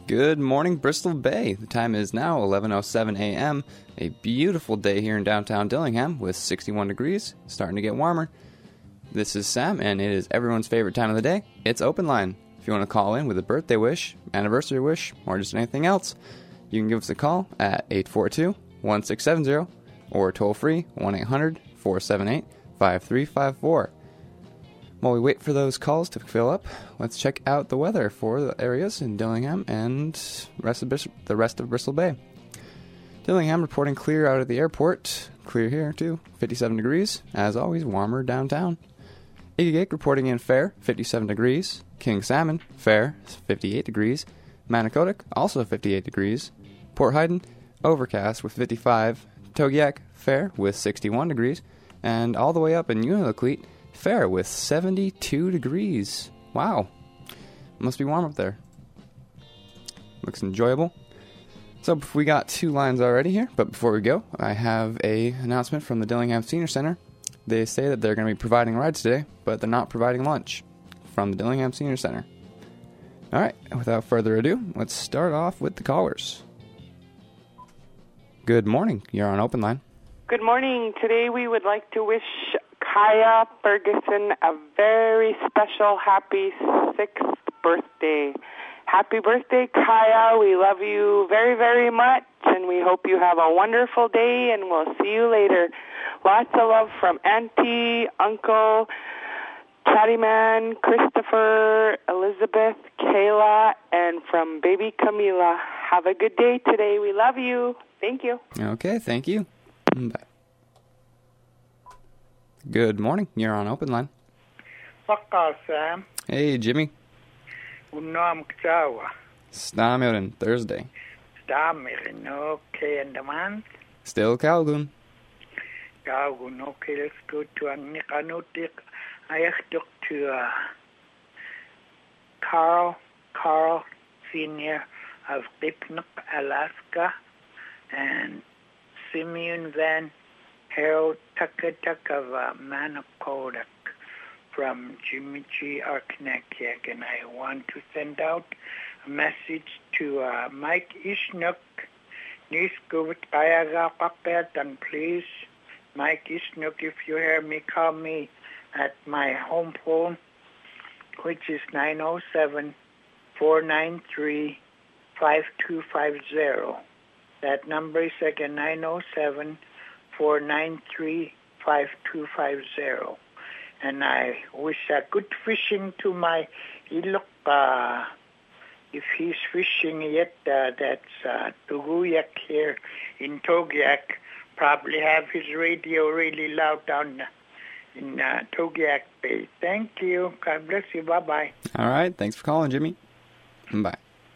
Good morning, Bristol Bay. The time is now 11:07 a.m. A beautiful day here in downtown Dillingham with 61 degrees, starting to get warmer. This is Sam, and it is everyone's favorite time of the day. It's Open Line. If you want to call in with a birthday wish, anniversary wish, or just anything else, you can give us a call at 842-1670 or toll free 1-800-478-5354. While we wait for those calls to fill up, let's check out the weather for the areas in Dillingham and the rest of Bristol Bay. Dillingham reporting clear out of the airport. Clear here, too. 57 degrees. As always, warmer downtown. Igigik reporting in fair, 57 degrees. King Salmon, fair, 58 degrees. Manicodic, also 58 degrees. Port Haydn, overcast with 55. Togiak, fair with 61 degrees. And all the way up in Unalakleet, fair with 72 degrees. Wow. Must be warm up there. Looks enjoyable. So we got two lines already here, but before we go, I have a announcement from the Dillingham Senior Center. They say that they're going to be providing rides today, but they're not providing lunch from the Dillingham Senior Center. All right, without further ado, let's start off with the callers. Good morning. You're on Open Line. Good morning. Today we would like to wish Kaya Ferguson a very special happy 6th birthday. Happy birthday, Kaya. We love you very, very much, and we hope you have a wonderful day, and we'll see you later. Lots of love from Auntie, Uncle, Chattyman, Christopher, Elizabeth, Kayla, and from baby Camila. Have a good day today. We love you. Thank you. Okay, thank you. Bye. Good morning. You're on Open Line. Waka, Sam. Hey, Jimmy. Unam Kjawa. Stamirin, Thursday. Stamirin, okay, and the month? Still Calgoon. Calgoon, okay, let's go to Anikanutik. I have to talk to Carl Sr. of Dipnook, Alaska, and Simeon Van Harold Tuckatuk of Manapodak from Jimmy G. Arkanakiak, and I want to send out a message to Mike Ishnook. And please, Mike Ishnook, if you hear me, call me at my home phone, which is 907-493-5250. That number is again 907-493-5250. And I wish good fishing to my Ilok. If he's fishing yet, that's Tuguyak here in Togiak. Probably have his radio really loud down in Togiak Bay. Thank you. God bless you. Bye-bye. All right. Thanks for calling, Jimmy. Bye.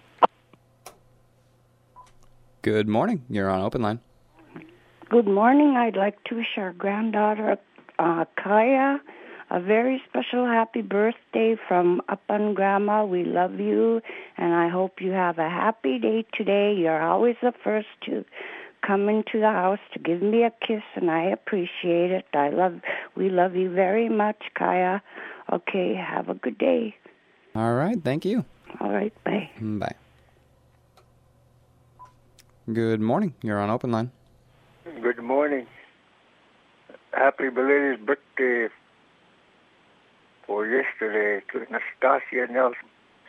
Good morning. You're on Open Line. Good morning. I'd like to wish our granddaughter, Kaya, a very special happy birthday from Up on Grandma. We love you, and I hope you have a happy day today. You're always the first to come into the house to give me a kiss, and I appreciate it. We love you very much, Kaya. Okay, have a good day. All right. Thank you. All right. Bye. Bye. Good morning. You're on Open Line. Good morning. Happy belated birthday for yesterday to Nastasia Nelson.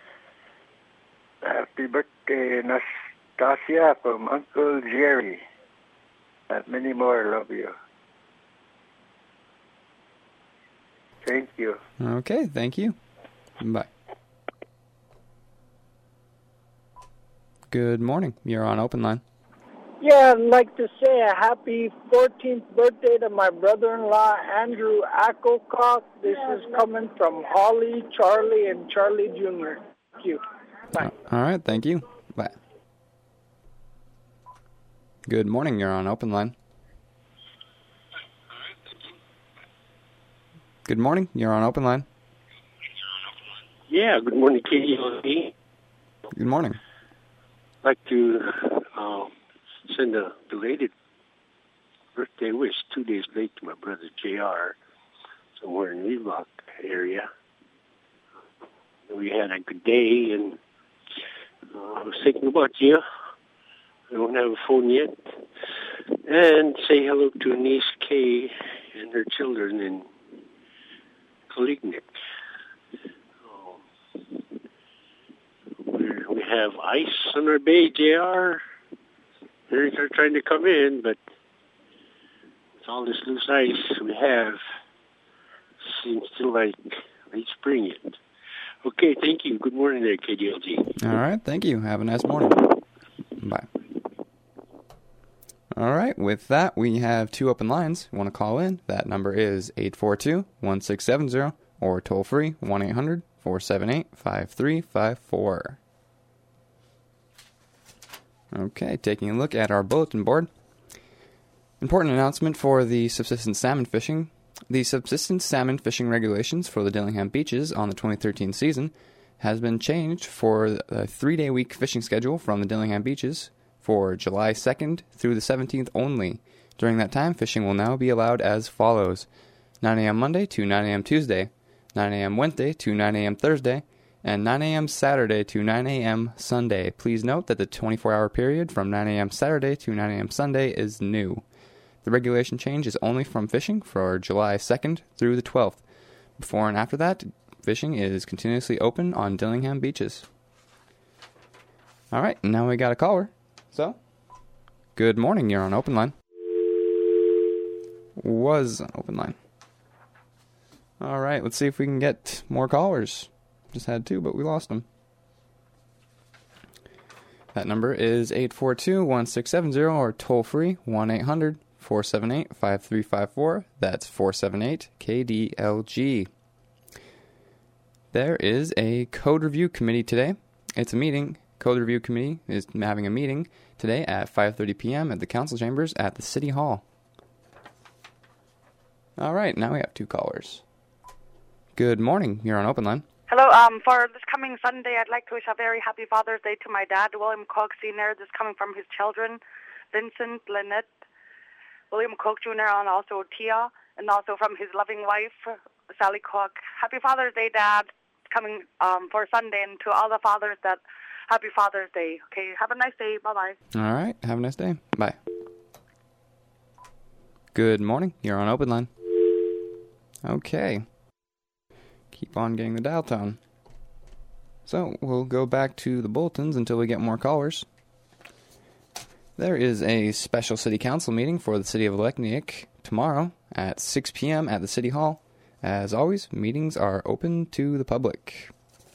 Happy birthday, Nastasia, from Uncle Jerry. And many more love you. Thank you. Okay, thank you. Bye. Good morning. You're on Open Line. Yeah, I'd like to say a happy 14th birthday to my brother-in-law, Andrew Ackelcock. This is coming from Holly, Charlie, and Charlie Jr. Thank you. Bye. All right, thank you. Bye. Good morning. You're on Open Line. Good morning. You're on Open Line. Yeah, good morning, KELP. Good morning. I'd like to send a belated birthday wish 2 days late to my brother JR, somewhere in Leelock area. We had a good day, and I was thinking about you. I don't have a phone yet. And say hello to niece Kay and her children in Colignic. We have ice on our bay, JR. They're trying to come in, but with all this loose ice we have, seems still like late spring yet. Okay, thank you. Good morning there, KDLG. All right, thank you. Have a nice morning. Bye. All right, with that, we have 2 open lines. You want to call in? That number is 842-1670 or toll free 1-800-478-5354. Okay, taking a look at our bulletin board. Important announcement for the subsistence salmon fishing. The subsistence salmon fishing regulations for the Dillingham beaches on the 2013 season has been changed for a 3-day week fishing schedule from the Dillingham beaches for July 2nd through the 17th only. During that time, fishing will now be allowed as follows: 9 a.m. Monday to 9 a.m. Tuesday, 9 a.m. Wednesday to 9 a.m. Thursday, and 9 a.m. Saturday to 9 a.m. Sunday. Please note that the 24-hour period from 9 a.m. Saturday to 9 a.m. Sunday is new. The regulation change is only from fishing for July 2nd through the 12th. Before and after that, fishing is continuously open on Dillingham beaches. All right, now we got a caller. So, good morning. You're on Open Line. Was Open Line. All right, let's see if we can get more callers. Just had 2, but we lost them. That number is 842-1670 or toll free 1-800-478-5354. That's 478-KDLG. There is a code review committee today. It's a meeting. Code review committee is having a meeting today at 5:30 p.m. at the council chambers at the City Hall. All right, now we have 2 callers. Good morning. You're on Open Line. Hello. For this coming Sunday, I'd like to wish a very happy Father's Day to my dad, William Cook Sr. This is coming from his children, Vincent, Lynette, William Cook Jr., and also Tia, and also from his loving wife, Sally Cook. Happy Father's Day, Dad, coming for Sunday, and to all the fathers, that happy Father's Day. Okay, have a nice day. Bye-bye. All right, have a nice day. Bye. Good morning. You're on Open Line. Okay. Keep on getting the dial tone. So, we'll go back to the bulletins until we get more callers. There is a special city council meeting for the city of Lekniak tomorrow at 6 p.m. at the City Hall. As always, meetings are open to the public.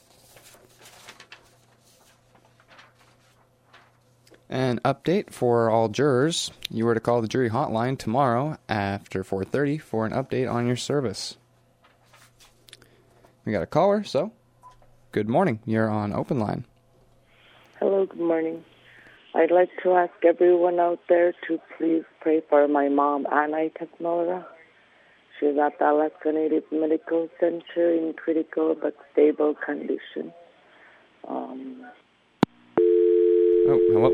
An update for all jurors. You were to call the jury hotline tomorrow after 4:30 for an update on your service. We got a caller, so good morning. You're on Open Line. Hello, good morning. I'd like to ask everyone out there to please pray for my mom, Anna Teknora. She's at the Alaska Native Medical Center in critical but stable condition. Oh, hello?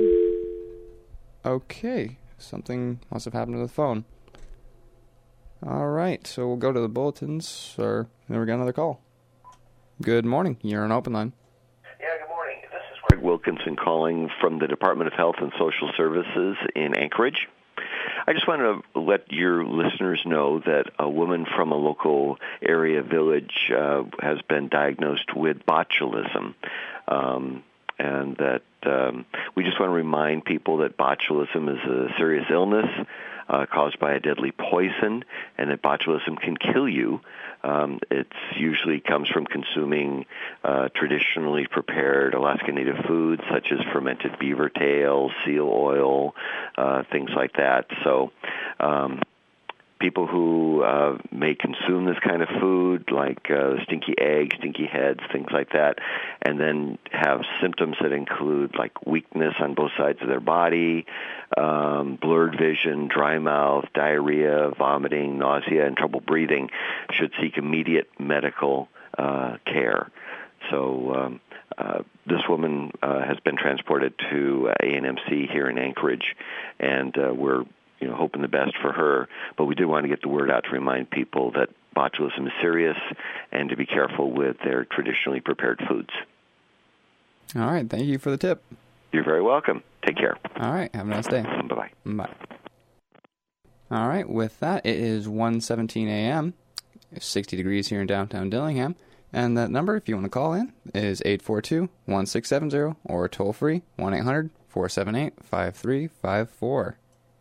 Okay, something must have happened to the phone. All right, so we'll go to the bulletins, or then we got another call. Good morning. You're on Open Line. Yeah, good morning. This is Greg Wilkinson calling from the Department of Health and Social Services in Anchorage. I just want to let your listeners know that a woman from a local area village has been diagnosed with botulism, and that we just want to remind people that botulism is a serious illness caused by a deadly poison, and that botulism can kill you. It usually comes from consuming traditionally prepared Alaska Native foods such as fermented beaver tail, seal oil, things like that. So people who may consume this kind of food, like stinky eggs, stinky heads, things like that, and then have symptoms that include like weakness on both sides of their body, blurred vision, dry mouth, diarrhea, vomiting, nausea, and trouble breathing, should seek immediate medical care. So this woman has been transported to ANMC here in Anchorage, and we're hoping the best for her, but we do want to get the word out to remind people that botulism is serious and to be careful with their traditionally prepared foods. All right. Thank you for the tip. You're very welcome. Take care. All right. Have a nice day. Bye-bye. Bye. All right. With that, it is 1:17 a.m. It's 60 degrees here in downtown Dillingham. And that number, if you want to call in, is 842-1670 or toll free 1-800-478-5354.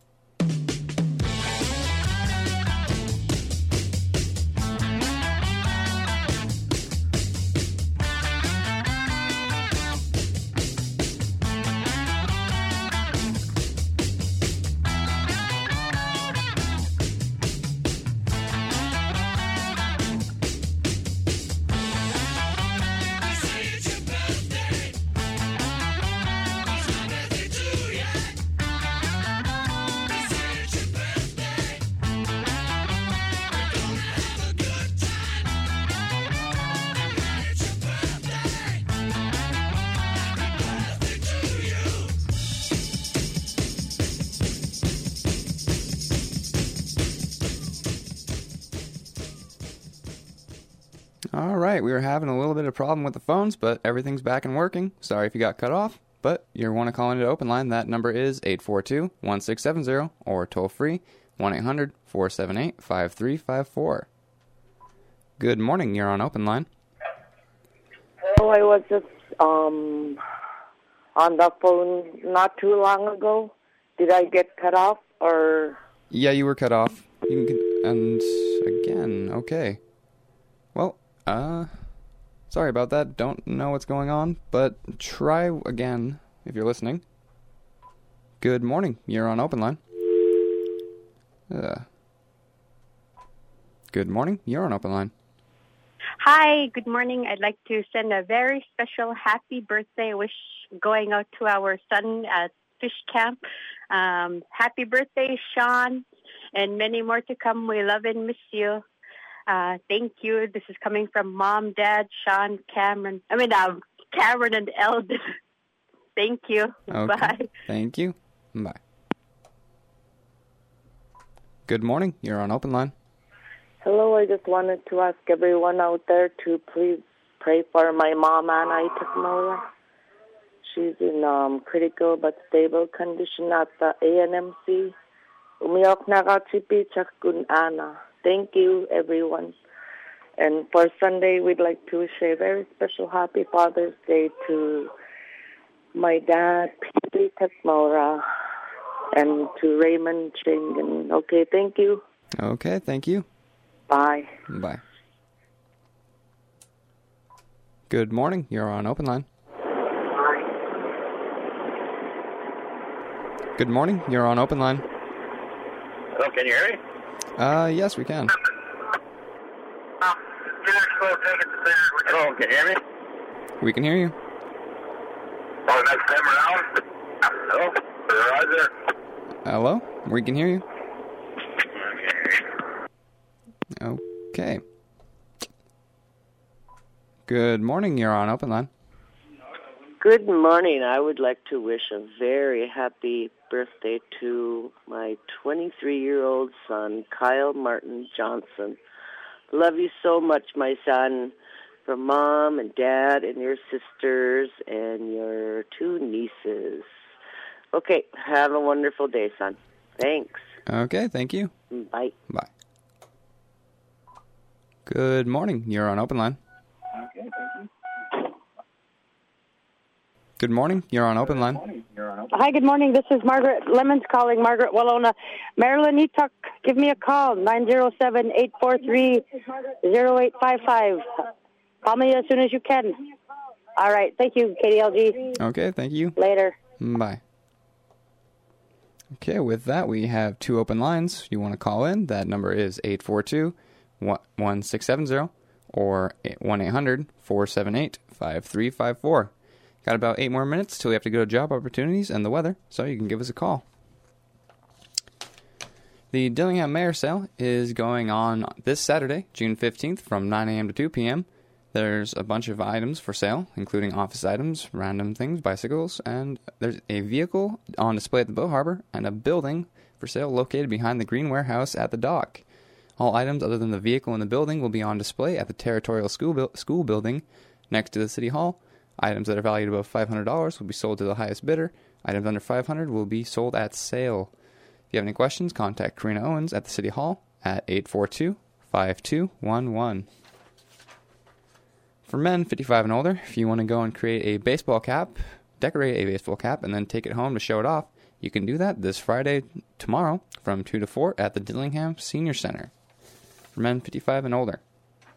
All right, we were having a little bit of problem with the phones, but everything's back and working. Sorry if you got cut off, but you want to call into Open Line. That number is 842-1670 or toll free 1-800-478-5354. Good morning, you're on Open Line. Hello, I was just on the phone not too long ago. Did I get cut off or? Yeah, you were cut off. And again, okay. Well, sorry about that. Don't know what's going on, but try again if you're listening. Good morning. You're on Open Line. Good morning. You're on Open Line. Hi, good morning. I'd like to send a very special happy birthday wish going out to our son at Fish Camp. Happy birthday, Sean, and many more to come. We love and miss you. Thank you. This is coming from Mom, Dad, Sean, Cameron and Eldon. Thank you. Okay. Bye. Thank you. Bye. Good morning. You're on Open Line. Hello, I just wanted to ask everyone out there to please pray for my mom, Anna Itakmora. She's in critical but stable condition at the ANMC. Umiok nakachipi chakun Anna. Thank you, everyone. And for Sunday, we'd like to wish a very special happy Father's Day to my dad, Peter Itakmora, and to Raymond Chingan. Okay, thank you. Okay, thank you. Bye. Bye. Good morning. You're on Open Line. Good morning. You're on Open Line. Hello, can you hear me? Yes, we can. Hello, can you hear me? We can hear you. Oh, next time around? Hello? Roger. Hello? We can hear you. Okay. Good morning. You're on Open Line. Good morning. I would like to wish a very happy birthday to my 23-year-old son, Kyle Martin Johnson. Love you so much, my son, from Mom and Dad and your sisters and your two nieces. Okay, have a wonderful day, son. Thanks. Okay, thank you. Bye. Bye. Good morning. You're on Open Line. Okay, thank you. Good morning. You're on Open Line. Hi, good morning. This is Margaret Lemons calling, Margaret Wallona. Marilyn Etuck, give me a call, 907-843-0855. Call me as soon as you can. All right. Thank you, KDLG. Okay, thank you. Later. Bye. Okay, with that, we have two open lines. You want to call in. That number is 842-1670 or 1-800-478-5354. Got about 8 more minutes till we have to go to job opportunities and the weather, so you can give us a call. The Dillingham Mayor Sale is going on this Saturday, June 15th, from 9 a.m. to 2 p.m. There's a bunch of items for sale, including office items, random things, bicycles, and there's a vehicle on display at the Boat Harbor and a building for sale located behind the Green Warehouse at the dock. All items other than the vehicle in the building will be on display at the Territorial School Building next to the City Hall Items that are valued above $500 will be sold to the highest bidder. Items under $500 will be sold at sale. If you have any questions, contact Karina Owens at the City Hall at 842-5211. For men 55 and older, if you want to go and create a baseball cap, decorate a baseball cap, and then take it home to show it off, you can do that this Friday, tomorrow, from 2 to 4 at the Dillingham Senior Center. For men 55 and older.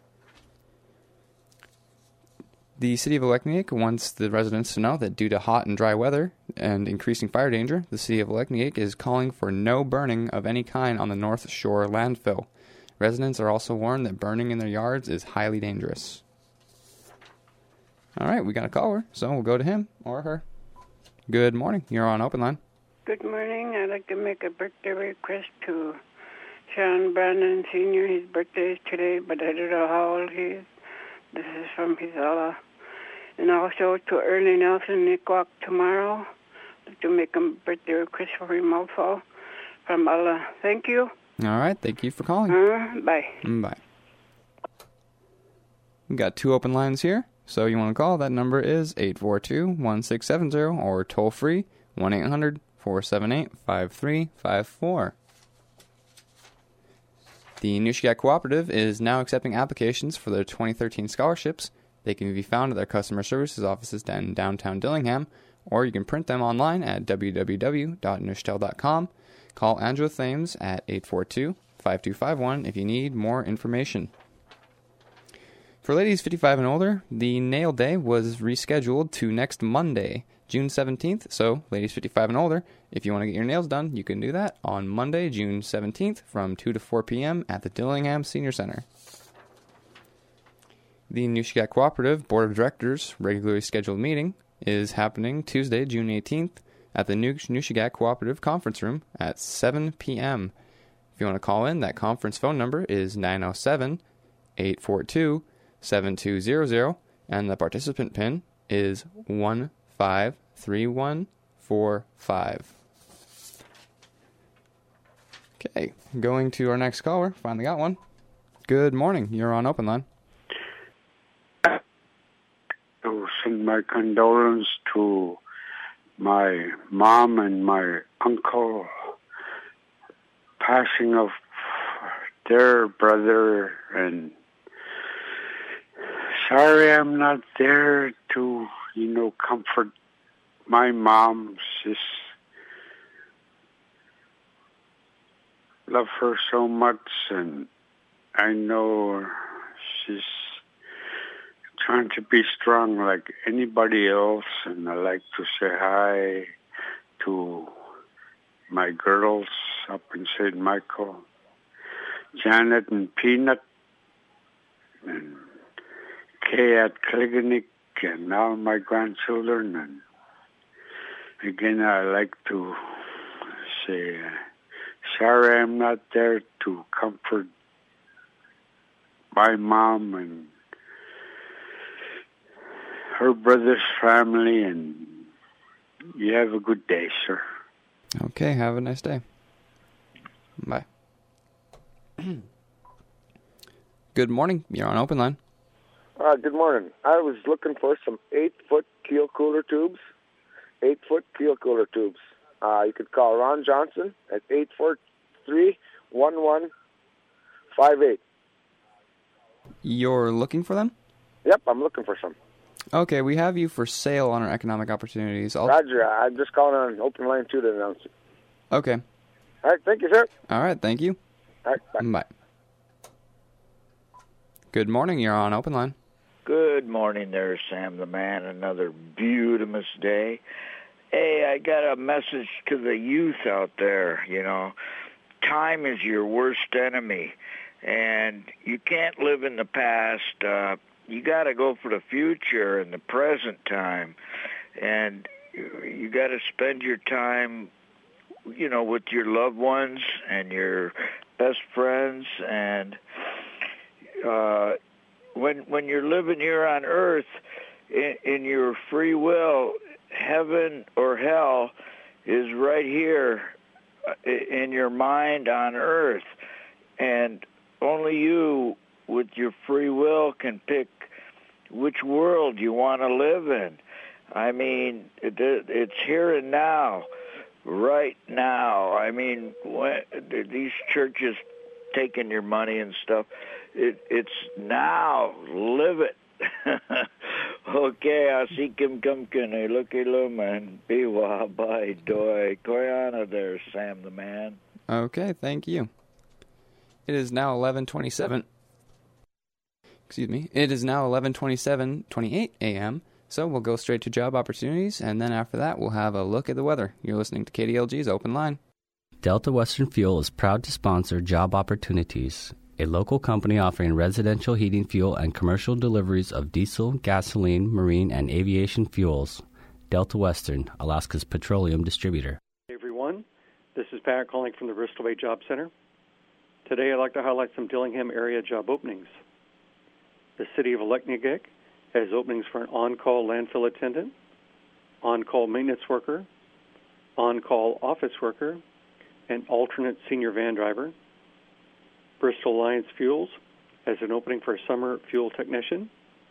The City of Alekneyik wants the residents to know that due to hot and dry weather and increasing fire danger, the City of Alekneyik is calling for no burning of any kind on the North Shore landfill. Residents are also warned that burning in their yards is highly dangerous. All right, we got a caller, so we'll go to him or her. Good morning. You're on Open Line. Good morning. I'd like to make a birthday request to Sean Brandon Sr. His birthday is today, but I don't know how old he is. This is from Hizala. And also to Ernie Nelson Nikwak tomorrow. I'd like to make a birthday request for him also from Allah. Thank you. All right, thank you for calling. Bye. Bye. We got 2 open lines here, so you want to call. That number is 842-1670 or toll free 1-800-478-5354. The Nushagak Cooperative is now accepting applications for their 2013 scholarships. They can be found at their customer services offices in downtown Dillingham, or you can print them online at www.nushtel.com. Call Angela Thames at 842-5251 if you need more information. For ladies 55 and older, the nail day was rescheduled to next Monday, June 17th. So, ladies 55 and older, if you want to get your nails done, you can do that on Monday, June 17th from 2 to 4 p.m. at the Dillingham Senior Center. The Nushagak Cooperative Board of Directors regularly scheduled meeting is happening Tuesday, June 18th at the Nushagak Cooperative Conference Room at 7 p.m. If you want to call in, that conference phone number is 907-842-7200, and the participant PIN is 153145. Okay, going to our next caller. Finally got one. Good morning. You're on Open Line. To send my condolence to my mom and my uncle passing of their brother, and sorry I'm not there to, comfort my mom. She's love her so much, and I know she's trying to be strong like anybody else, and I like to say hi to my girls up in St. Michael, Janet and Peanut, and Kay at Kliganik, and all my grandchildren. And again, I like to say, sorry I'm not there to comfort my mom and her brother's family, and you have a good day, sir. Okay, have a nice day. Bye. Good morning. You're on Open Line. Good morning. I was looking for some 8-foot keel cooler tubes. 8-foot keel cooler tubes. You could call Ron Johnson at 843-1158. You're looking for them? Yep, I'm looking for some. Okay, we have you for sale on our economic opportunities. Roger, I'm just calling on Open Line 2 to announce it. Okay. All right, thank you, sir. All right, thank you. All right, bye. Bye. Good morning, you're on Open Line. Good morning there, Sam the Man. Another beautiful day. Hey, I got a message to the youth out there, Time is your worst enemy, and you can't live in the past. You got to go for the future and the present time, and you got to spend your time, with your loved ones and your best friends. And when you're living here on Earth, in your free will, heaven or hell is right here in your mind on Earth, and only you with your free will can pick which world you want to live in. I mean, it's here and now, right now. I mean, these churches taking your money and stuff, it's now. Live it. Okay, I see Kim Kumkin, Lucky Lumen, Biwa, Bai, Doi, Koyana there, Sam the Man. Okay, thank you. It is now 11:27. Excuse me. It is now 11:28 a.m., so we'll go straight to job opportunities, and then after that, we'll have a look at the weather. You're listening to KDLG's Open Line. Delta Western Fuel is proud to sponsor Job Opportunities, a local company offering residential heating fuel and commercial deliveries of diesel, gasoline, marine, and aviation fuels. Delta Western, Alaska's petroleum distributor. Hey everyone, this is Pat calling from the Bristol Bay Job Center. Today I'd like to highlight some Dillingham area job openings. The city of Aleknagik has openings for an on-call landfill attendant, on-call maintenance worker, on-call office worker, and alternate senior van driver. Bristol Alliance Fuels has an opening for a summer fuel technician.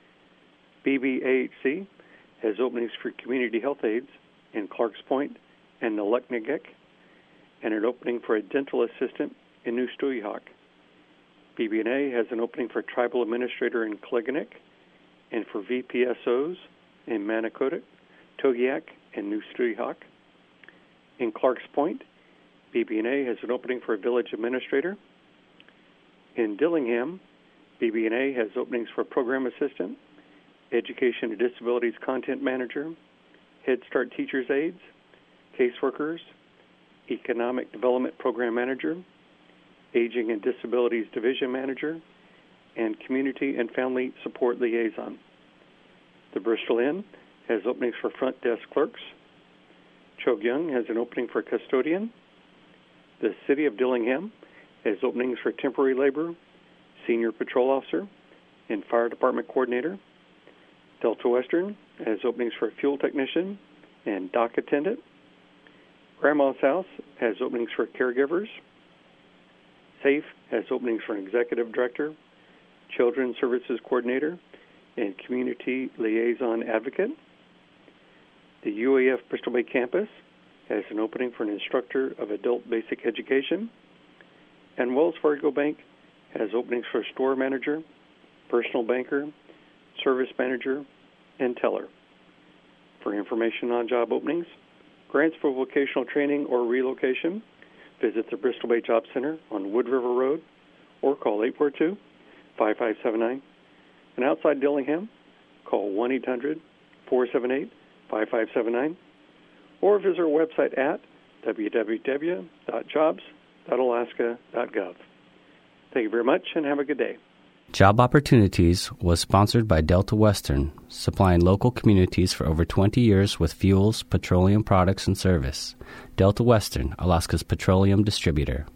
BBAHC has openings for community health aides in Clarks Point and Aleknagik, and an opening for a dental assistant in New Stuyahok. BB&A has an opening for tribal administrator in Kleganik and for VPSOs in Manicota, Togiak, and New Stuyahok. In Clarks Point, BB&A has an opening for a village administrator. In Dillingham, BB&A has openings for program assistant, education and disabilities content manager, Head Start teachers aides, caseworkers, economic development program manager, aging and disabilities division manager, and community and family support liaison. The Bristol Inn has openings for front desk clerks. Chogyung has an opening for custodian. The City of Dillingham has openings for temporary labor, senior patrol officer, and fire department coordinator. Delta Western has openings for a fuel technician and dock attendant. Grandma's House has openings for caregivers. SAFE has openings for an executive director, children's services coordinator, and community liaison advocate. The UAF Bristol Bay campus has an opening for an instructor of adult basic education. And Wells Fargo Bank has openings for a store manager, personal banker, service manager, and teller. For information on job openings, grants for vocational training or relocation, visit the Bristol Bay Job Center on Wood River Road or call 842-5579. And outside Dillingham, call 1-800-478-5579 or visit our website at www.jobs.alaska.gov. Thank you very much and have a good day. Job Opportunities was sponsored by Delta Western, supplying local communities for over 20 years with fuels, petroleum products, and service. Delta Western, Alaska's petroleum distributor.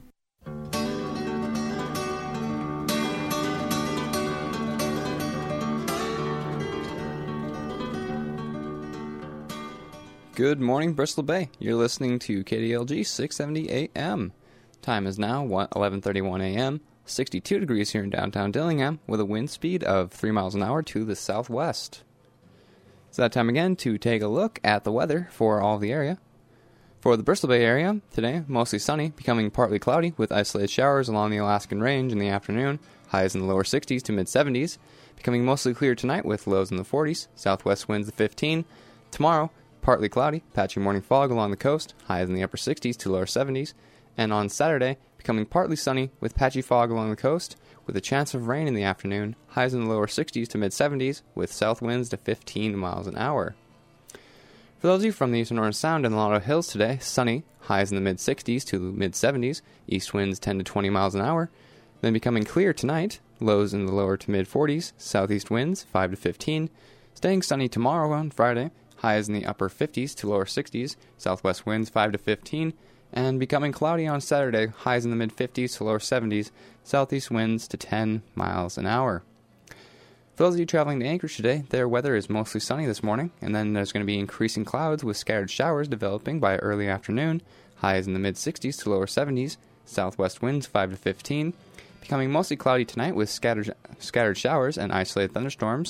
Good morning, Bristol Bay. You're listening to KDLG 670 AM. Time is now 11:31 a.m., 62 degrees here in downtown Dillingham, with a wind speed of 3 miles an hour to the southwest. It's that time again to take a look at the weather for all of the area. For the Bristol Bay area, today, mostly sunny, becoming partly cloudy with isolated showers along the Alaskan Range in the afternoon, highs in the lower 60s to mid-70s, becoming mostly clear tonight with lows in the 40s, southwest winds of 15. Tomorrow, partly cloudy, patchy morning fog along the coast, highs in the upper 60s to lower 70s, and on Saturday, becoming partly sunny with patchy fog along the coast, with a chance of rain in the afternoon, highs in the lower 60s to mid-70s, with south winds to 15 miles an hour. For those of you from the Eastern Orange Sound and the Lotto Hills today, sunny, highs in the mid-60s to mid-70s, east winds 10 to 20 miles an hour, then becoming clear tonight, lows in the lower to mid-40s, southeast winds 5 to 15, staying sunny tomorrow on Friday, highs in the upper 50s to lower 60s, southwest winds 5 to 15, and becoming cloudy on Saturday, highs in the mid-50s to lower 70s, southeast winds to 10 miles an hour. For those of you traveling to Anchorage today, their weather is mostly sunny this morning, and then there's going to be increasing clouds with scattered showers developing by early afternoon, highs in the mid-60s to lower 70s, southwest winds 5 to 15, becoming mostly cloudy tonight with scattered showers and isolated thunderstorms,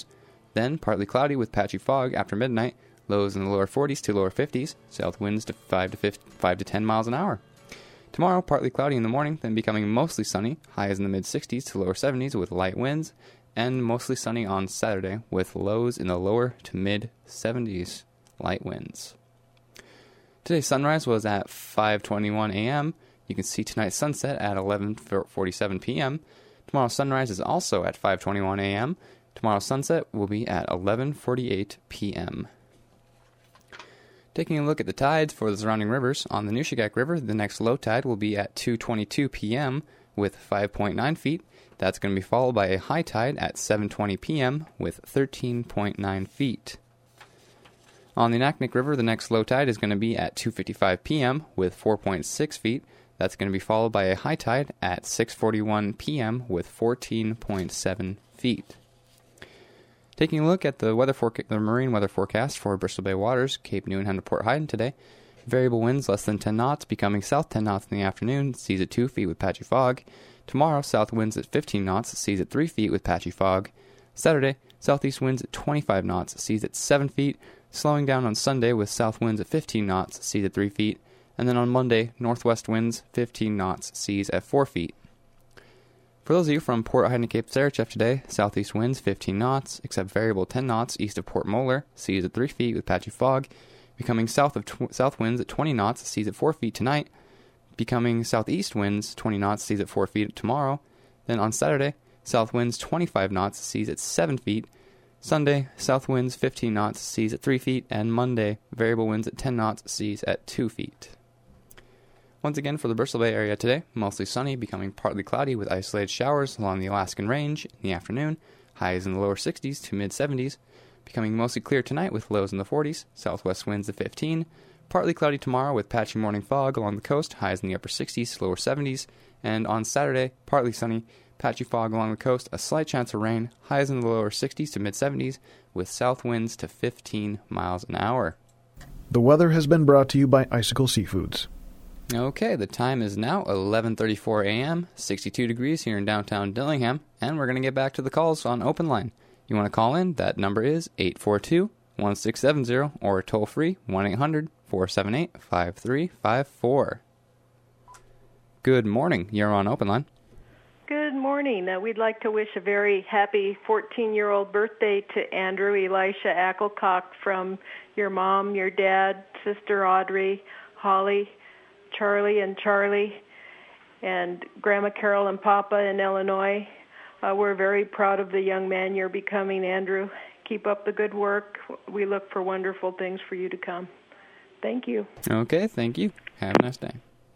Then partly cloudy with patchy fog after midnight. Lows in the lower 40s to lower 50s. South winds to 5 to 10 miles an hour. Tomorrow, partly cloudy in the morning, then becoming mostly sunny. Highs in the mid-60s to lower 70s with light winds. And mostly sunny on Saturday with lows in the lower to mid-70s. Light winds. Today's sunrise was at 5:21 a.m. You can see tonight's sunset at 11:47 p.m. Tomorrow's sunrise is also at 5:21 a.m. Tomorrow's sunset will be at 11:48 p.m. Taking a look at the tides for the surrounding rivers, on the Nushagak River, the next low tide will be at 2:22 p.m. with 5.9 feet. That's going to be followed by a high tide at 7:20 p.m. with 13.9 feet. On the Naknek River, the next low tide is going to be at 2:55 p.m. with 4.6 feet. That's going to be followed by a high tide at 6:41 p.m. with 14.7 feet. Taking a look at the marine weather forecast for Bristol Bay waters, Cape Newenham to Port Haydn today. Variable winds less than 10 knots, becoming south 10 knots in the afternoon, seas at 2 feet with patchy fog. Tomorrow, south winds at 15 knots, seas at 3 feet with patchy fog. Saturday, southeast winds at 25 knots, seas at 7 feet, slowing down on Sunday with south winds at 15 knots, seas at 3 feet. And then on Monday, northwest winds 15 knots, seas at 4 feet. For those of you from Port Haydn and Cape Sarachef today, southeast winds 15 knots, except variable 10 knots east of Port Moller, seas at 3 feet with patchy fog, becoming south winds at 20 knots, seas at 4 feet tonight, becoming southeast winds 20 knots, seas at 4 feet tomorrow. Then on Saturday, south winds 25 knots, seas at 7 feet. Sunday, south winds 15 knots, seas at 3 feet, and Monday, variable winds at 10 knots, seas at 2 feet. Once again for the Bristol Bay area today, mostly sunny, becoming partly cloudy with isolated showers along the Alaskan Range in the afternoon, highs in the lower 60s to mid-70s, becoming mostly clear tonight with lows in the 40s, southwest winds at 15, partly cloudy tomorrow with patchy morning fog along the coast, highs in the upper 60s to lower 70s, and on Saturday, partly sunny, patchy fog along the coast, a slight chance of rain, highs in the lower 60s to mid-70s, with south winds to 15 miles an hour. The weather has been brought to you by Icicle Seafoods. Okay, the time is now 11:34 a.m., 62 degrees here in downtown Dillingham, and we're going to get back to the calls on Open Line. You want to call in? That number is 842-1670 or toll-free 1-800-478-5354. Good morning. You're on Open Line. Good morning. We'd like to wish a very happy 14-year-old birthday to Andrew Elisha Ackelcock from your mom, your dad, sister Audrey, Holly, Charlie, and Grandma Carol and Papa in Illinois. We're very proud of the young man you're becoming, Andrew. Keep up the good work. We look for wonderful things for you to come. Thank you. Okay, thank you. Have a nice day.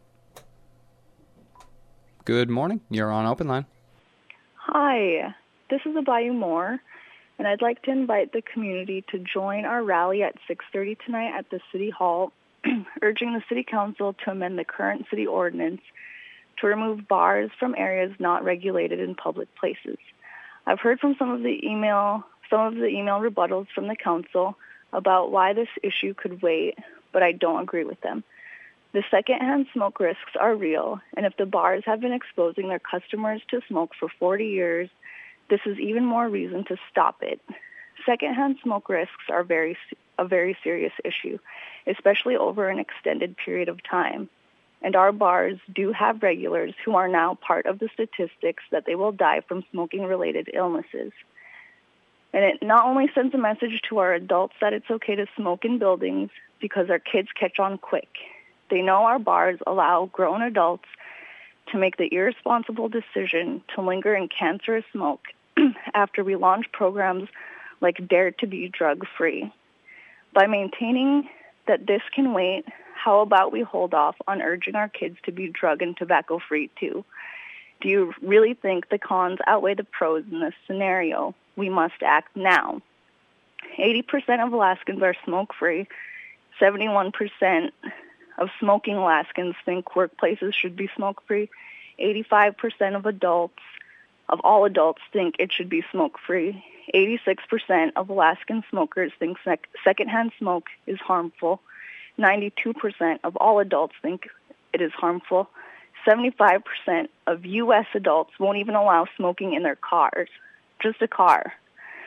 Good morning. You're on Open Line. Hi, this is Abayu Moore, and I'd like to invite the community to join our rally at 6:30 tonight at the City Hall, urging the City Council to amend the current city ordinance to remove bars from areas not regulated in public places. I've heard from some of the email rebuttals from the council about why this issue could wait, but I don't agree with them. The secondhand smoke risks are real, and if the bars have been exposing their customers to smoke for 40 years, this is even more reason to stop it. Secondhand smoke risks are a very serious issue, especially over an extended period of time. And our bars do have regulars who are now part of the statistics that they will die from smoking-related illnesses. And it not only sends a message to our adults that it's okay to smoke in buildings because our kids catch on quick. They know our bars allow grown adults to make the irresponsible decision to linger in cancerous smoke after we launch programs like Dare to Be Drug-Free. By maintaining that this can wait, how about we hold off on urging our kids to be drug and tobacco-free too? Do you really think the cons outweigh the pros in this scenario? We must act now. 80% of Alaskans are smoke-free. 71% of smoking Alaskans think workplaces should be smoke-free. 85% of all adults think it should be smoke-free. 86% of Alaskan smokers think secondhand smoke is harmful. 92% of all adults think it is harmful. 75% of U.S. adults won't even allow smoking in their cars, just a car.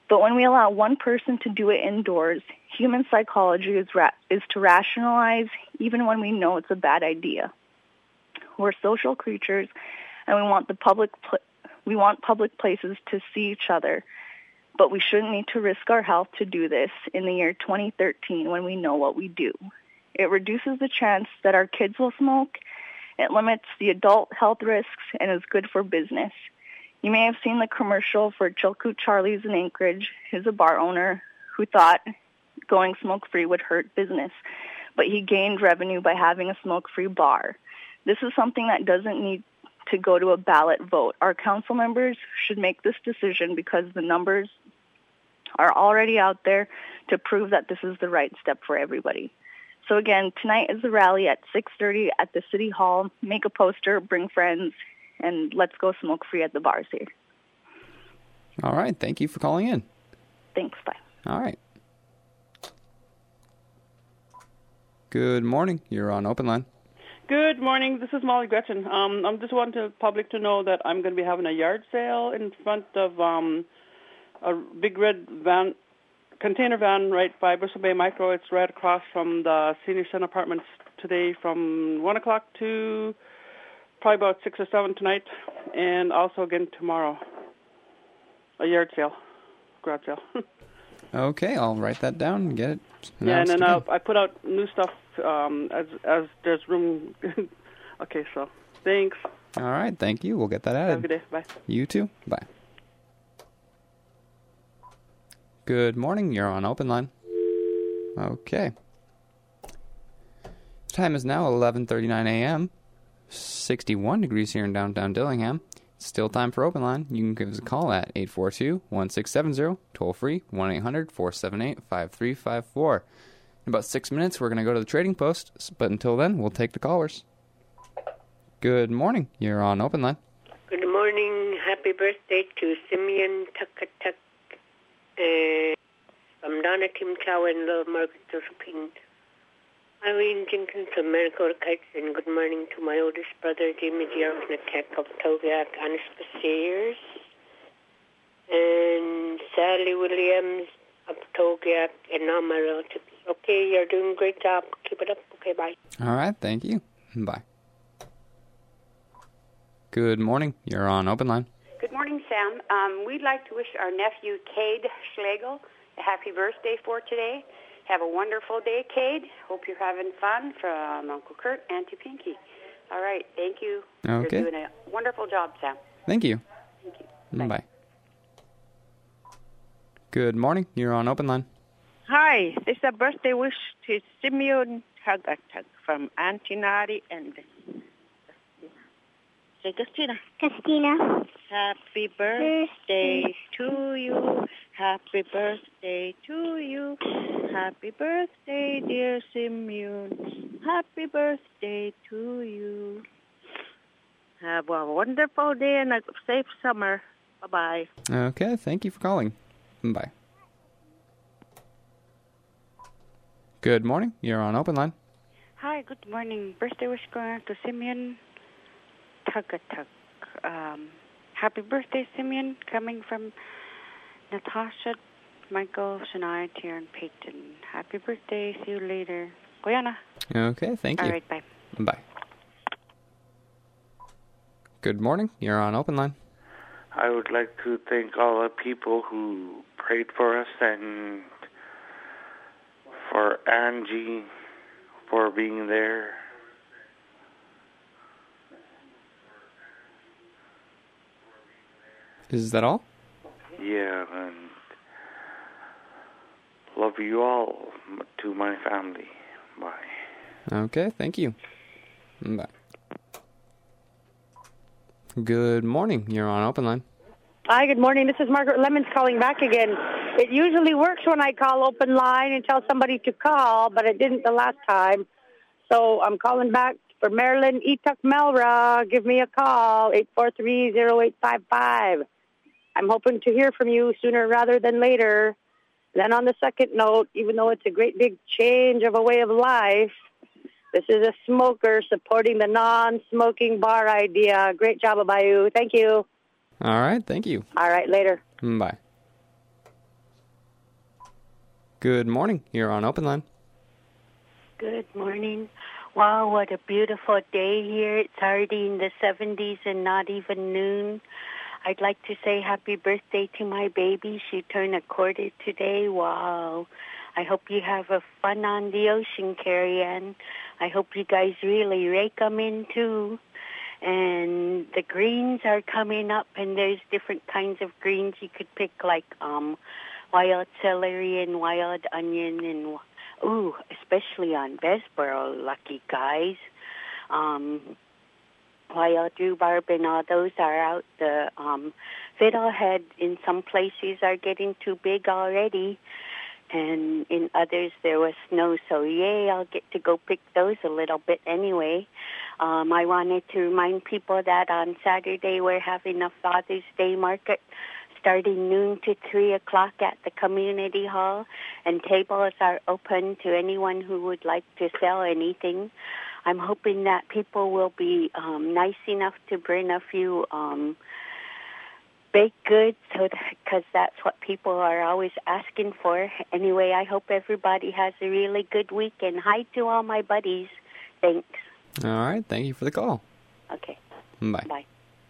But when we allow one person to do it indoors, human psychology is to rationalize even when we know it's a bad idea. We're social creatures, and we want public places to see each other. But we shouldn't need to risk our health to do this in the year 2013 when we know what we do. It reduces the chance that our kids will smoke. It limits the adult health risks and is good for business. You may have seen the commercial for Chilkoot Charlie's in Anchorage. He's a bar owner who thought going smoke-free would hurt business, but he gained revenue by having a smoke-free bar. This is something that doesn't need to go to a ballot vote. Our council members should make this decision because the numbers are already out there to prove that this is the right step for everybody. So again, tonight is the rally at 6:30 at the City Hall. Make a poster, bring friends, and let's go smoke-free at the bars here. All right. Thank you for calling in. Thanks. Bye. All right. Good morning. You're on Open Line. Good morning. This is Molly Gretchen. I'm just wanting the public to know that I'm going to be having a yard sale in front of a big red van, container van right by Bristol Bay Micro. It's right across from the Senior Center Apartments today from 1 o'clock to probably about 6 or 7 tonight, and also again tomorrow. A yard sale, garage sale. Okay, I'll write that down and get it. Yeah, and then I put out new stuff as there's room. Okay, so thanks. All right, thank you. We'll get that added. Have a good day. Bye. You too. Bye. Good morning. You're on Open Line. Okay. Time is now 11:39 a.m. 61 degrees here in downtown Dillingham. Still time for Open Line. You can give us a call at 842-1670, toll free 1-800-478-5354. In about 6 minutes, we're going to go to the trading post, but until then, we'll take the callers. Good morning. You're on Open Line. Good morning. Happy birthday to Simeon Tukatuk from Donna Tim Chow and Love Margaret Josephine. Irene Jenkins from Maricopa Kites, and good morning to my oldest brother, Jamie Giarosnatek of Togiak, Anis Sears, and Sally Williams of Togiak, and all my relatives. Okay, you're doing a great job. Keep it up. Okay, bye. All right, thank you. Bye. Good morning. You're on Open Line. Good morning, Sam. We'd like to wish our nephew, Cade Schlegel, a happy birthday for today. Have a wonderful day, Cade. Hope you're having fun. From Uncle Kurt, Auntie Pinky. All right, thank you. Okay. You're doing a wonderful job, Sam. Thank you. Thank you. Bye. Good morning. You're on Open Line. Hi, this is a birthday wish to Simeon Tagatak from Auntie Nari and say Christina. Christina. Happy birthday to you. Happy birthday to you. Happy birthday, dear Simeon. Happy birthday to you. Have a wonderful day and a safe summer. Bye-bye. Okay, thank you for calling. Bye. Good morning. You're on Open Line. Hi, good morning. Birthday wish going out to Simeon Tagatuk. Happy birthday, Simeon. Coming from Natasha, Michael, Shania, Tier, and Peyton. Happy birthday. See you later. Goyana. Okay, thank you. All right, bye. Bye. Good morning. You're on Open Line. I would like to thank all the people who prayed for us and for Angie for being there. Is that all? Yeah, and love you all, to my family. Bye. Okay, thank you. Bye. Good morning. You're on Open Line. Hi, good morning. This is Margaret Lemons calling back again. It usually works when I call Open Line and tell somebody to call, but it didn't the last time. So I'm calling back for Marilyn Etuck Melra. Give me a call, 843-0855. I'm hoping to hear from you sooner rather than later. Then on the second note, even though it's a great big change of a way of life, this is a smoker supporting the non-smoking bar idea. Great job, Abayu. Thank you. All right, thank you. All right, later. Bye. Good morning. You're on Open Line. Good morning. Wow, what a beautiful day here. It's already in the 70s and not even noon. I'd like to say happy birthday to my baby. She turned a quarter today. Wow. I hope you have a fun on the ocean, Carrie-Ann. I hope you guys really rake them in, too. And the greens are coming up, and there's different kinds of greens you could pick, like wild celery and wild onion, and especially on Bessboro, lucky guys. Wild rhubarb and all those are out. The fiddlehead in some places are getting too big already, and in others there was snow, so yay, I'll get to go pick those a little bit anyway. I wanted to remind people that on Saturday we're having a Father's Day market starting noon to 3 o'clock at the community hall, and tables are open to anyone who would like to sell anything. I'm hoping that people will be nice enough to bring a few baked goods, because that's what people are always asking for. Anyway, I hope everybody has a really good week, and hi to all my buddies. Thanks. All right. Thank you for the call. Okay. Bye. Bye.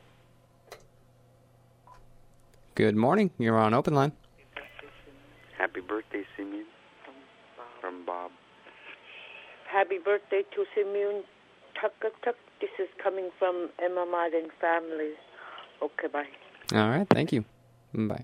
Good morning. You're on Open Line. Happy birthday, Simeon. From Bob. Happy birthday to Simeon. Tuck. This is coming from Emma Madden family. Okay, bye. All right. Thank you. Bye.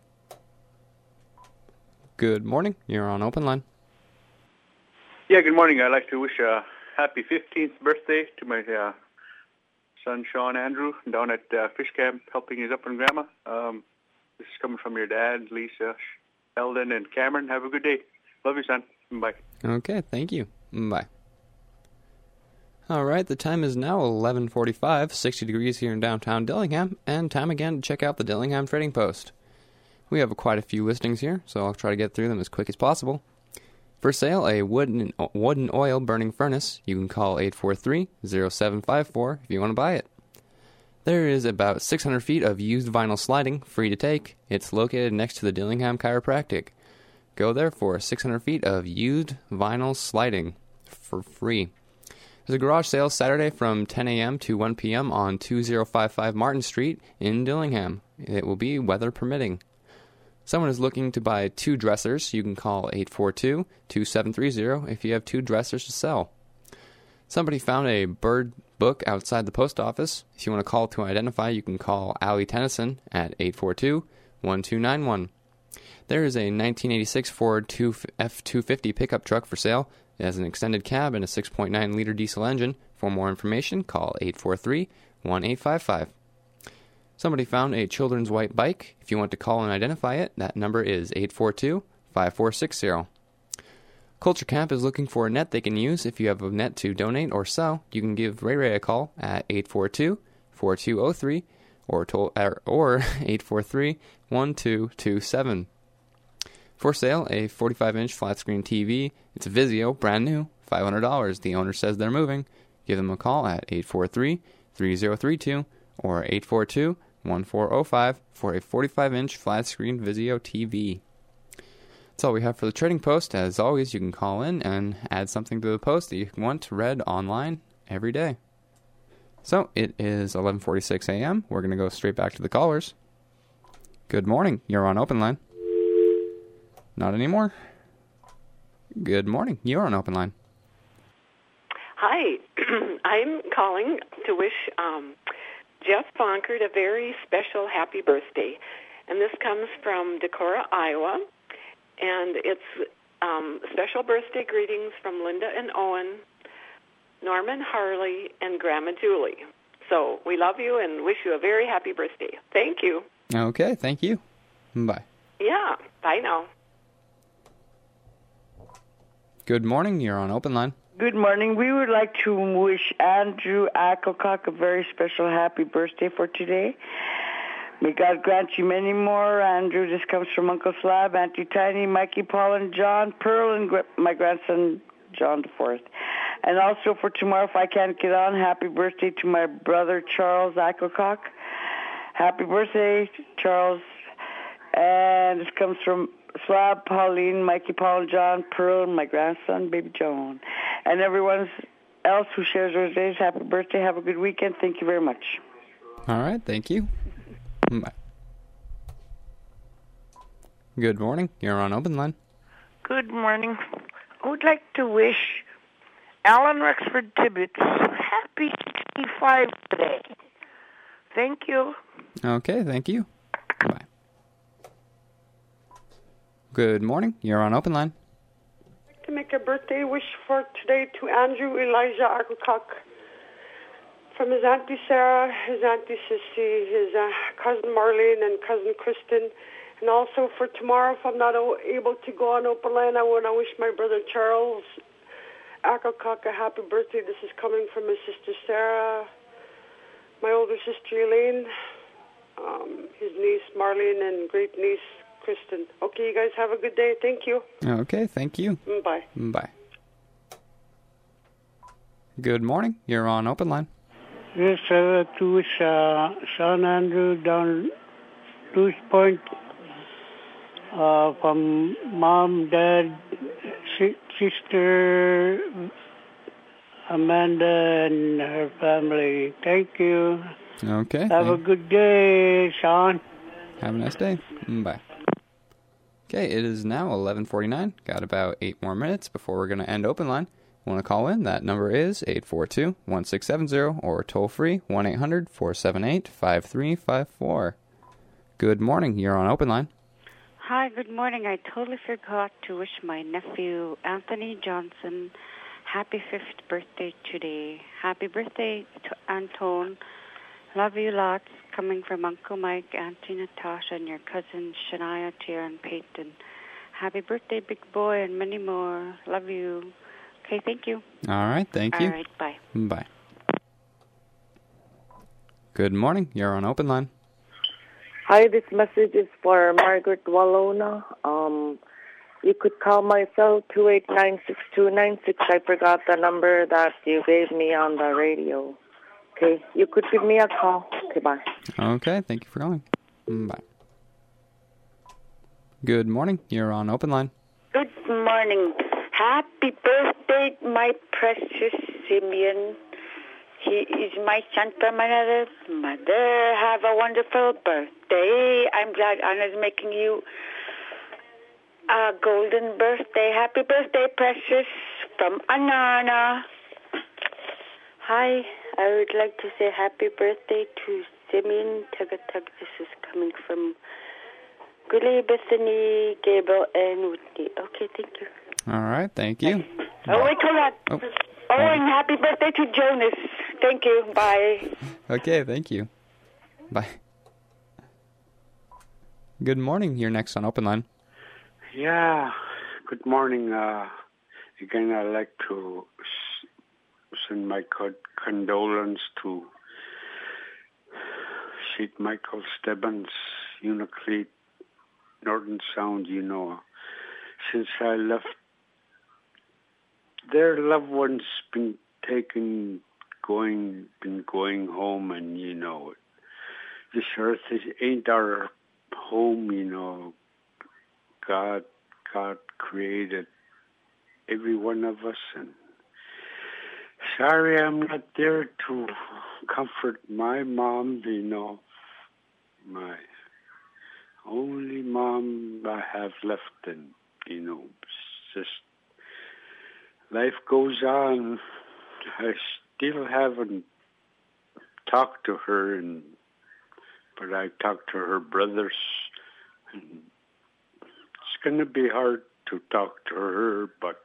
Good morning. You're on Open Line. Yeah, good morning. I'd like to wish a happy 15th birthday to my son, Sean Andrew, down at Fish Camp, helping his up and grandma. This is coming from your dad, Lisa, Eldon, and Cameron. Have a good day. Love you, son. Bye. Okay, thank you. Bye. All right, the time is now 11:45, 60 degrees here in downtown Dillingham, and time again to check out the Dillingham Trading Post. We have quite a few listings here, so I'll try to get through them as quick as possible. For sale, a wood and oil burning furnace. You can call 843-0754 if you want to buy it. There is about 600 feet of used vinyl sliding, free to take. It's located next to the Dillingham Chiropractic. Go there for 600 feet of used vinyl sliding for free. There's a garage sale Saturday from 10 a.m. to 1 p.m. on 2055 Martin Street in Dillingham. It will be weather permitting. Someone is looking to buy 2 dressers. You can call 842-2730 if you have 2 dressers to sell. Somebody found a bird book outside the post office. If you want to call to identify, you can call Allie Tennyson at 842-1291. There is a 1986 Ford F-250 pickup truck for sale. It has an extended cab and a 6.9-liter diesel engine. For more information, call 843-1855. Somebody found a children's white bike. If you want to call and identify it, that number is 842-5460. Culture Camp is looking for a net they can use. If you have a net to donate or sell, you can give Ray a call at 842-4203 or 843-1227. For sale, a 45-inch flat-screen TV. It's a Vizio, brand new, $500. The owner says they're moving. Give them a call at 843-3032 or 842-1405 for a 45-inch flat-screen Vizio TV. That's all we have for the Trading Post. As always, you can call in and add something to the post that you want read online every day. So, it is 11:46 a.m. We're going to go straight back to the callers. Good morning. You're on Open Line. Not anymore. Good morning. You're on Open Line. Hi. I'm calling to wish Jeff Bonkert a very special happy birthday. And this comes from Decorah, Iowa. And it's special birthday greetings from Linda and Owen, Norman, Harley, and Grandma Julie. So we love you and wish you a very happy birthday. Thank you. Okay, thank you. Bye. Yeah, bye now. Good morning. You're on Open Line. Good morning. We would like to wish Andrew Ackelcock a very special happy birthday for today. May God grant you many more. Andrew, this comes from Uncle Slab, Auntie Tiny, Mikey, Paul, and John, Pearl, and my grandson, John DeForest. And also for tomorrow, if I can't get on, happy birthday to my brother, Charles Ackelcock. Happy birthday, Charles. And this comes from Slab, Pauline, Mikey, Paul, John, Pearl, my grandson, baby John, and everyone else who shares those days. Happy birthday. Have a good weekend. Thank you very much. All right. Thank you. Bye. Good morning. You're on Open Line. Good morning. I would like to wish Alan Rexford Tibbetts happy 65 today. Thank you. Okay, thank you. Bye. Good morning. You're on Open Line. I'd like to make a birthday wish for today to Andrew Elijah Arkelcock, from his Auntie Sarah, his Auntie Sissy, his cousin Marlene, and cousin Kristen. And also for tomorrow, if I'm not able to go on Open Line, I want to wish my brother Charles Arkelcock a happy birthday. This is coming from his sister Sarah, my older sister Elaine, his niece Marlene, and great niece Kristen. Okay, you guys have a good day. Thank you. Okay, thank you. Bye. Bye. Good morning. You're on Open Line. Yes, I would like to wish Sean Andrew down Lewis Point from Mom, Dad, Sister Amanda, and her family. Thank you. Okay. Have a good day, Sean. Have a nice day. Bye. Okay, it is now 11:49. Got about 8 more minutes before we're going to end Open Line. Want to call in? That number is 842-1670 or toll free 1-800-478-5354. Good morning. You're on Open Line. Hi, good morning. I totally forgot to wish my nephew, Anthony Johnson, happy 5th birthday today. Happy birthday to Antone. Love you lots. Coming from Uncle Mike, Auntie Natasha, and your cousins Shania, Tara, and Peyton. Happy birthday, big boy, and many more. Love you. Okay, thank you. All right, thank you. All right, bye. Bye. Good morning. You're on Open Line. Hi, this message is for Margaret Wallona. You could call my cell 289-6296. I forgot the number that you gave me on the radio. Okay, you could give me a call. Okay, bye. Okay, thank you for calling. Bye. Good morning. You're on Open Line. Good morning. Happy birthday, my precious Simeon. He is my son from another mother. Have a wonderful birthday. I'm glad Anna's making you a golden birthday. Happy birthday, precious, from Anana. Hi, I would like to say happy birthday to Simeon Tagatag. This is coming from Gully, Bethany, Gabriel, and Whitney. Okay, thank you. All right, thank you. Oh, wait, hold on. Oh, and happy birthday to Jonas. Thank you. Bye. Okay, thank you. Bye. Good morning. You're next on Open Line. Yeah, good morning. Again, I'd like to send my condolence to St. Michael Stebbins, Unacleat, Northern Sound, since I left, their loved ones been going home, and this earth ain't our home. God created every one of us, and sorry I'm not there to comfort my mom. My only mom I have left, and it's just life goes on. I still haven't talked to her, but I talked to her brothers, and it's going to be hard to talk to her, but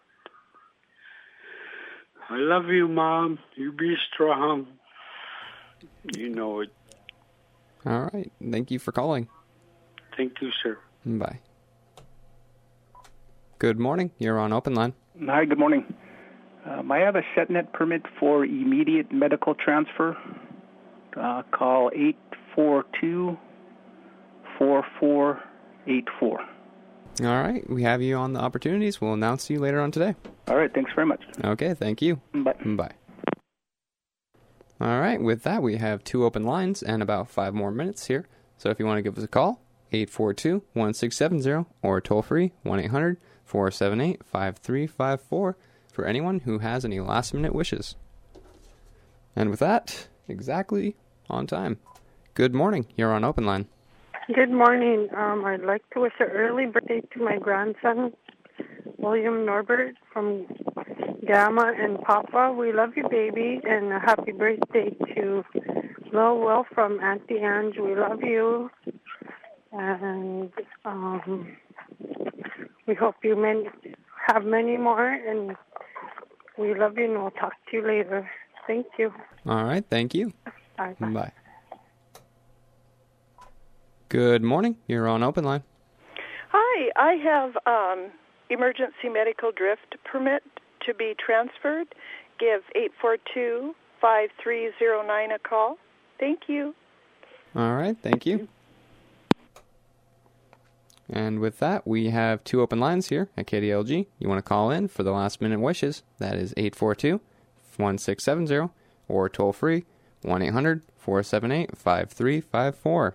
I love you, Mom. You be strong. You know it. All right. Thank you for calling. Thank you, sir. Bye. Good morning. You're on Open Line. Hi, good morning. I have a SetNet permit for immediate medical transfer. Call 842-4484. All right. We have you on the opportunities. We'll announce you later on today. All right. Thanks very much. Okay. Thank you. Bye. Bye. All right. With that, we have 2 open lines and about 5 more minutes here. So if you want to give us a call, 842-1670 or toll free 1-800-478-5354 for anyone who has any last minute wishes. And with that, exactly on time. Good morning. You're on Open Line. Good morning. I'd like to wish an early birthday to my grandson, William Norbert from Gamma and Papa. We love you, baby, and a happy birthday to Lil Will from Auntie Ange. We love you, and we hope you have many more, and we love you, and we'll talk to you later. Thank you. All right. Thank you. Bye. Bye. Good morning. You're on Open Line. Hi. I have emergency medical drift permit to be transferred. Give 842-5309 a call. Thank you. All right. Thank you. And with that, we have 2 open lines here at KDLG. You want to call in for the last minute wishes. That is 842-1670 or toll free 1-800-478-5354.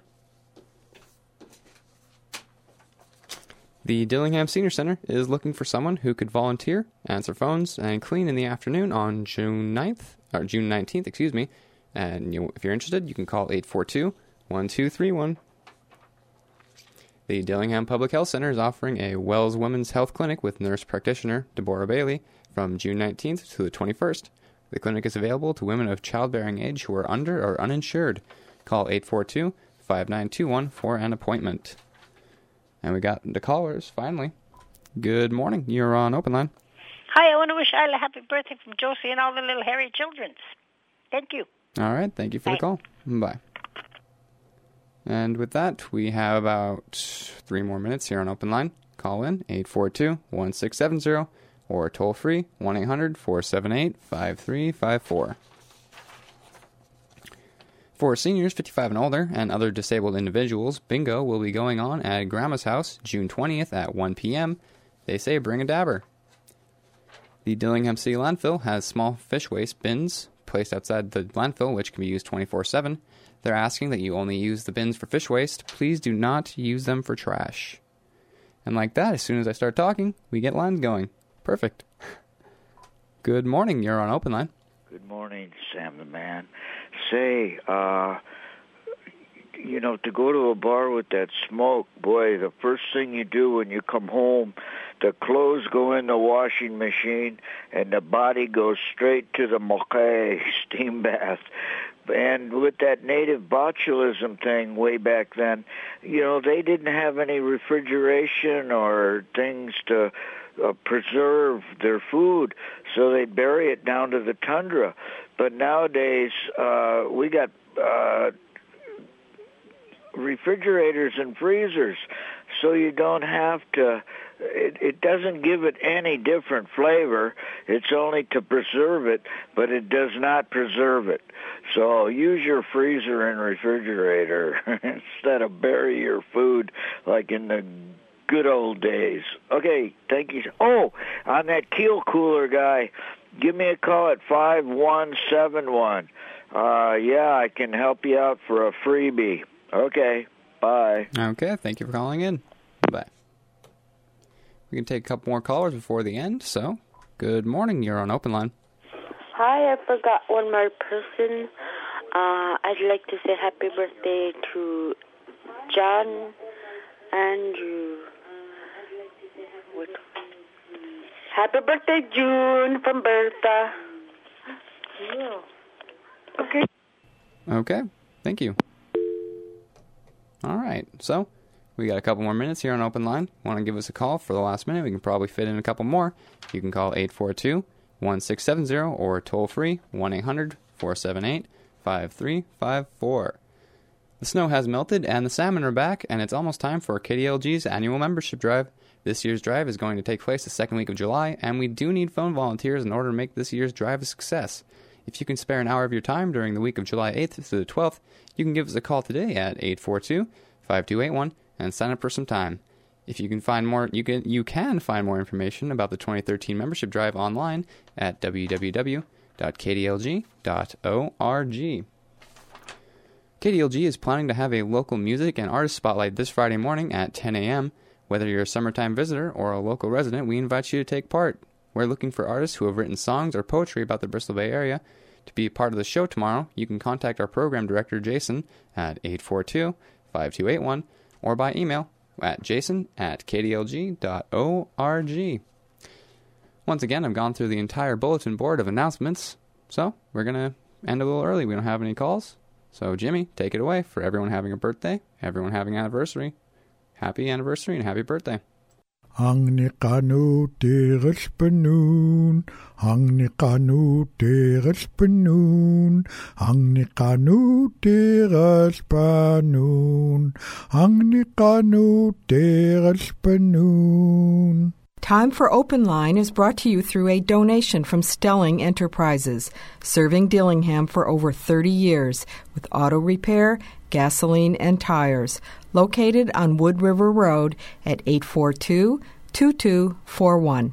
The Dillingham Senior Center is looking for someone who could volunteer, answer phones, and clean in the afternoon on June 19th, And if you're interested, you can call 842-1231. The Dillingham Public Health Center is offering a Wells Women's Health Clinic with nurse practitioner Deborah Bailey from June 19th to the 21st. The clinic is available to women of childbearing age who are under or uninsured. Call 842-5921 for an appointment. And we got the callers, finally. Good morning. You're on Open Line. Hi, I want to wish Isla a happy birthday from Josie and all the little hairy children. Thank you. All right. Thank you for the call. Bye. And with that, we have about 3 more minutes here on Open Line. Call in 842-1670 or toll free 1-800-478-5354. For seniors 55 and older and other disabled individuals, bingo will be going on at Grandma's house June 20th at 1 p.m. They say bring a dabber. The Dillingham City Landfill has small fish waste bins placed outside the landfill, which can be used 24/7. They're asking that you only use the bins for fish waste. Please do not use them for trash. And like that, as soon as I start talking, we get lines going. Perfect. Good morning. You're on Open Line. Good morning, Sam the Man. Say, to go to a bar with that smoke, boy, the first thing you do when you come home, the clothes go in the washing machine and the body goes straight to the moquet steam bath. And with that native botulism thing way back then, they didn't have any refrigeration or things to preserve their food, so they'd bury it down to the tundra. But nowadays, we got refrigerators and freezers, so you don't have to. It doesn't give it any different flavor. It's only to preserve it, but it does not preserve it. So use your freezer and refrigerator instead of bury your food like in the good old days. Okay, thank you. Oh, on that Keel Cooler guy, give me a call at 5171. I can help you out for a freebie. Okay, bye. Okay, thank you for calling in. Bye. We can take a couple more callers before the end, so good morning. You're on Open Line. Hi, I forgot one more person. I'd like to say happy birthday to John Andrew. Happy birthday, June, from Bertha. Yeah. Okay. Okay, thank you. All right, so we got a couple more minutes here on Open Line. Want to give us a call for the last minute? We can probably fit in a couple more. You can call 842-1670 or toll free 1-800-478-5354. The snow has melted and the salmon are back, and it's almost time for KDLG's annual membership drive. This year's drive is going to take place the second week of July, and we do need phone volunteers in order to make this year's drive a success. If you can spare an hour of your time during the week of July 8th to the 12th, you can give us a call today at 842-5281 and sign up for some time. If you can find more, you can find more information about the 2013 membership drive online at www.kdlg.org. KDLG is planning to have a local music and artist spotlight this Friday morning at 10 a.m. Whether you're a summertime visitor or a local resident, we invite you to take part. We're looking for artists who have written songs or poetry about the Bristol Bay area. To be part of the show tomorrow, you can contact our program director, Jason, at 842-5281, or by email at jason@kdlg.org. Once again, I've gone through the entire bulletin board of announcements, so we're going to end a little early. We don't have any calls. So, Jimmy, take it away for everyone having a birthday, everyone having an anniversary. Happy anniversary and happy birthday. Ang nikanu teres penun, ang nikanu teres penun, ang nikanu teres penun, ang nikanu teres penun. Time for Open Line is brought to you through a donation from Stelling Enterprises, serving Dillingham for over 30 years with auto repair, gasoline, and tires. Located on Wood River Road at 842-2241.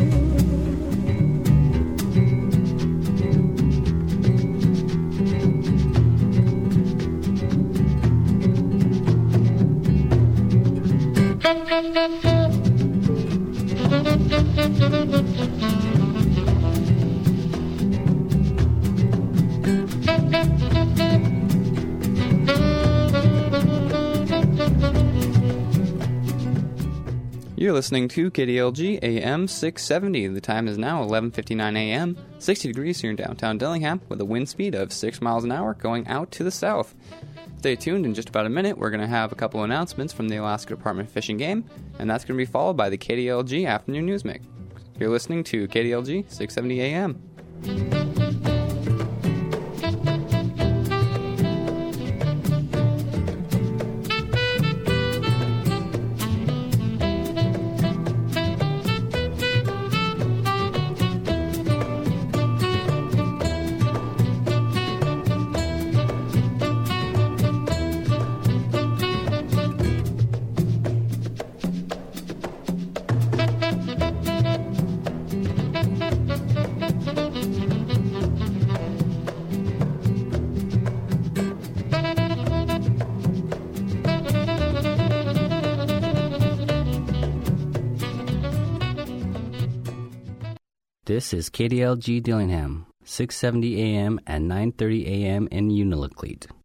You're listening to KDLG AM 670. The time is now 11:59 a.m., 60 degrees here in downtown Dillingham, with a wind speed of 6 miles an hour going out to the south. Stay tuned. In just about a minute, we're going to have a couple announcements from the Alaska Department of Fish and Game, and that's going to be followed by the KDLG Afternoon News Mix. You're listening to KDLG 670 AM. This is KDLG Dillingham, 670 AM and 9:30 AM in Unalakleet.